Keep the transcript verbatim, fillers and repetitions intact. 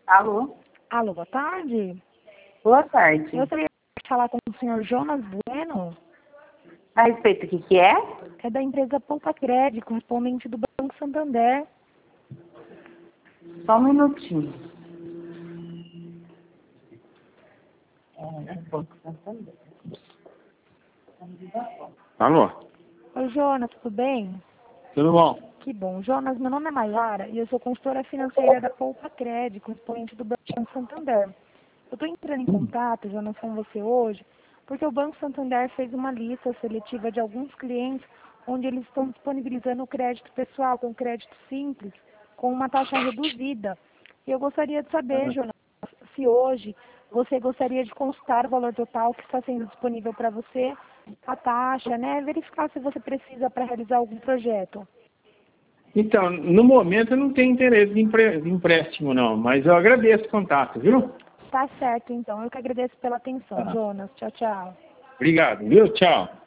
Alô? Alô, boa tarde. Boa tarde. Eu gostaria de falar com o senhor Jonas Bueno. A respeito do que, que é? É da empresa Poupa Crédito, correspondente do Banco Santander. Só um minutinho. Alô? Oi, Jonas, tudo bem? Tudo bom? Que bom. Jonas, meu nome é Maiara e eu sou consultora financeira da Poupa Crédito, correspondente do Banco Santander. Eu estou entrando em contato, Jonas, com você hoje, porque o Banco Santander fez uma lista seletiva de alguns clientes onde eles estão disponibilizando o crédito pessoal com crédito simples, com uma taxa reduzida. E eu gostaria de saber, Jonas, se hoje você gostaria de consultar o valor total que está sendo disponível para você, a taxa, né? Verificar se você precisa para realizar algum projeto. Então, no momento eu não tenho interesse de empre- de empréstimo não, mas eu agradeço o contato, viu? Tá certo, então. Eu que agradeço pela atenção, Tá. Jonas. Tchau, tchau. Obrigado, viu? Tchau.